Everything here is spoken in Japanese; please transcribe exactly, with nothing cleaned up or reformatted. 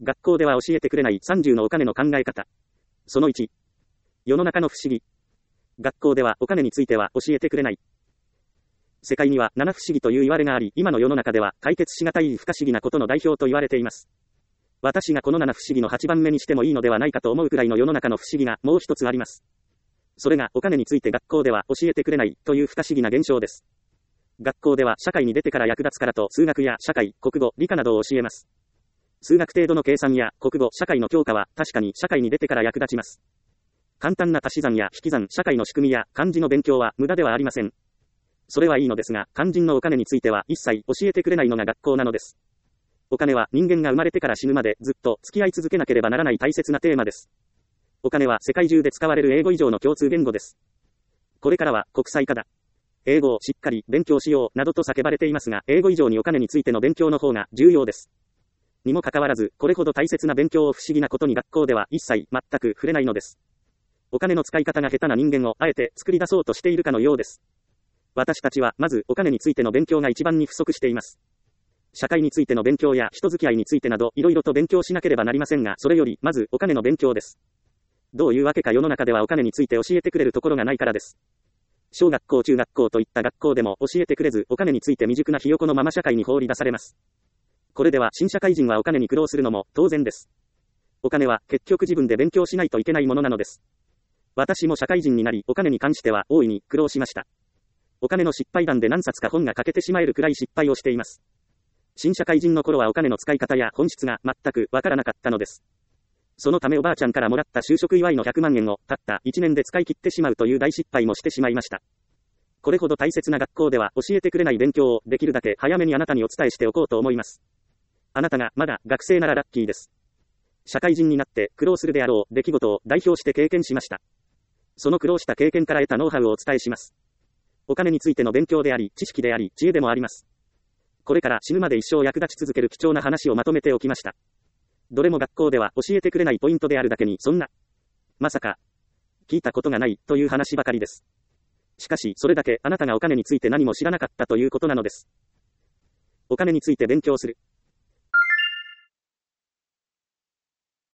学校では教えてくれないさんじゅうのお金の考え方。そのいち。世の中の不思議。学校ではお金については教えてくれない。世界にはなな不思議という言われがあり、今の世の中では解決しがたい不可思議なことの代表と言われています。私がこのなな不思議のはちばんめにしてもいいのではないかと思うくらいの世の中の不思議がもう一つあります。それがお金について学校では教えてくれないという不可思議な現象です。学校では社会に出てから役立つからと数学や社会、国語、理科などを教えます。数学程度の計算や国語、社会の教科は確かに社会に出てから役立ちます。簡単な足し算や引き算、社会の仕組みや漢字の勉強は無駄ではありません。それはいいのですが、肝心のお金については一切教えてくれないのが学校なのです。お金は人間が生まれてから死ぬまでずっと付き合い続けなければならない大切なテーマです。お金は世界中で使われる英語以上の共通言語です。これからは国際化だ。英語をしっかり勉強しようなどと叫ばれていますが、英語以上にお金についての勉強の方が重要です。にもかかわらず、これほど大切な勉強を不思議なことに学校では一切全く触れないのです。お金の使い方が下手な人間をあえて作り出そうとしているかのようです。私たちはまずお金についての勉強が一番に不足しています。社会についての勉強や人付き合いについてなどいろいろと勉強しなければなりませんが、それよりまずお金の勉強です。どういうわけか世の中ではお金について教えてくれるところがないからです。小学校中学校といった学校でも教えてくれず、お金について未熟なひよこのまま社会に放り出されます。これでは新社会人はお金に苦労するのも当然です。お金は結局自分で勉強しないといけないものなのです。私も社会人になりお金に関しては大いに苦労しました。お金の失敗談で何冊か本が書けてしまえるくらい失敗をしています。新社会人の頃はお金の使い方や本質が全くわからなかったのです。そのためおばあちゃんからもらった就職祝いのひゃくまんえんをたったいちねんで使い切ってしまうという大失敗もしてしまいました。これほど大切な学校では教えてくれない勉強をできるだけ早めにあなたにお伝えしておこうと思います。あなたがまだ学生ならラッキーです。社会人になって苦労するであろう出来事を代表して経験しました。その苦労した経験から得たノウハウをお伝えします。お金についての勉強であり、知識であり、知恵でもあります。これから死ぬまで一生役立ち続ける貴重な話をまとめておきました。どれも学校では教えてくれないポイントであるだけに、そんな、まさか、聞いたことがないという話ばかりです。しかし、それだけあなたがお金について何も知らなかったということなのです。お金について勉強する。